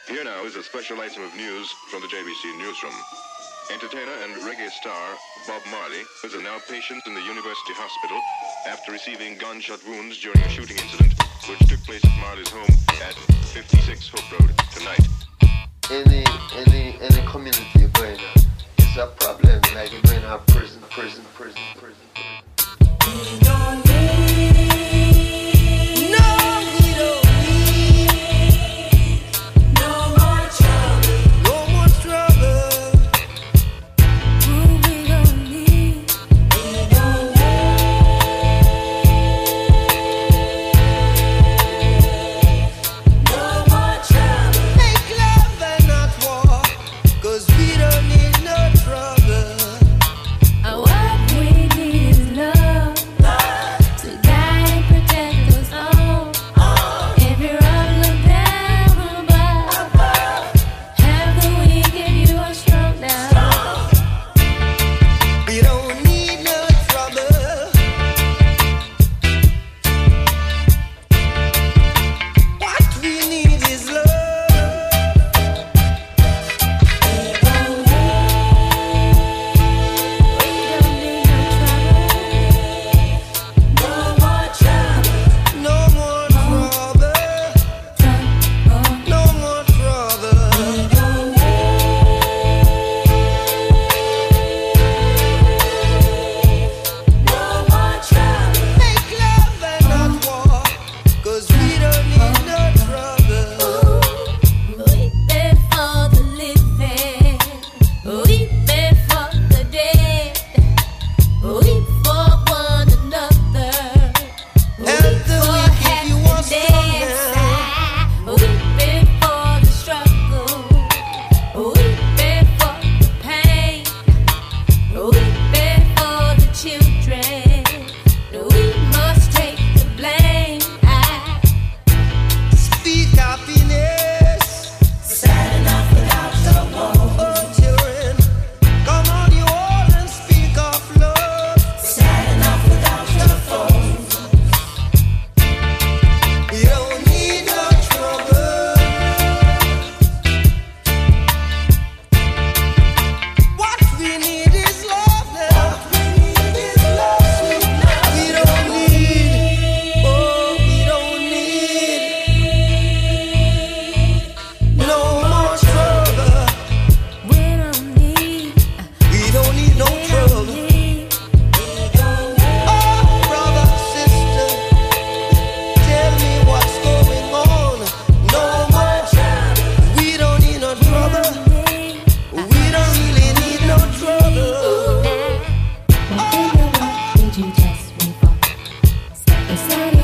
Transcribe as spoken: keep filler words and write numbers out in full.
Here now is a special item of news from the J B C newsroom. Entertainer and reggae star Bob Marley is a now patient in the University Hospital after receiving gunshot wounds during a shooting incident which took place at Marley's home at fifty-six Hope Road tonight. Any any any community you're going to, it's a problem. Like you're going to have prison, prison, prison, prison, prison. We don't need, no, we don't need no more trouble, no more trouble. Ooh, we don't need, we don't need no more trouble. Make love and not war, 'cause we don't need no trouble. What we need is love, to guide and protect us all. If you're up, look down above. Have the weak if you are strong now. We don't need no trouble. What we need is love. We don't need no more trouble. No more trouble. No more trouble. We don't need no more trouble. Make love and not war, 'cause we don't need no trouble. We beg for the living, we beg for the dead, we for one another. Help the weak if you want strong. We beg for the struggle, we beg for the pain, we beg for the children. We must take the blame. Speak happiness. Sad enough without someone. Oh, children, come on, you all, and speak of love. Sad enough without the phone. We don't need no trouble. What we need is love now. We don't need, oh, we don't need no more trouble. We don't need, we don't need no trouble. Oh, brother, sister, tell me what's going on. No more trouble. We don't need no trouble. We don't really need no trouble. Did you just me for? Step aside.